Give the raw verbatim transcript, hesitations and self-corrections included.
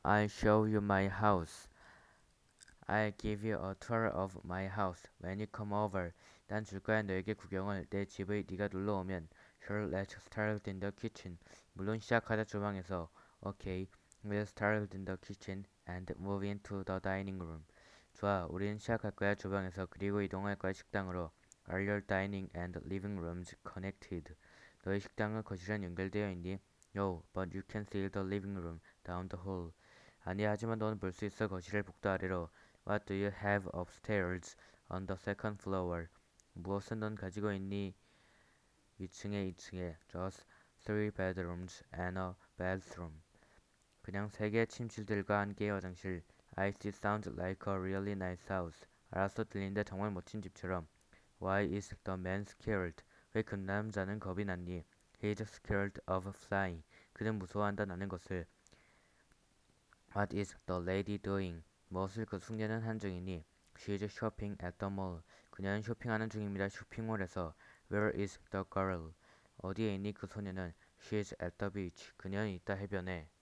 I'll show you my house. I'll give you a tour of my house when you come over. 난 줄 거야 너에게 구경을. 내 집의 네가 놀러 오면. Sure, let's start in the kitchen. 물론 시작하자 주방에서. Okay, we'll start in the kitchen and move into the dining room. 좋아, 우리는 시작할 거야 주방에서. 그리고 이동할 거야 식당으로. Are your dining and living rooms connected? 너의 식당과 거실은 연결되어 있니? No, but you can see the living room down the hall. 아니야, 하지만 너는 볼 수 있어 거실을 복도 아래로. What do you have upstairs on the second floor? 무엇은 넌 가지고 있니? 이 층에 이 층에. Just three bedrooms and a bathroom. 그냥 세 개의 침실들과 한 개의 화장실. I see sounds like a really nice house. 알았어, 들리는데 정말 멋진 집처럼. Why is the man scared? 왜 그 남자는 겁이 났니? He's scared of flying. 그는 무서워한다 나는 것을. What is the lady doing? 무엇을 그 숙녀는 한 중이니? She's shopping at the mall. 그녀는 쇼핑하는 중입니다. 쇼핑몰에서. Where is the girl? 어디에 있니 그 소녀는? She's at the beach. 그녀는 있다 해변에.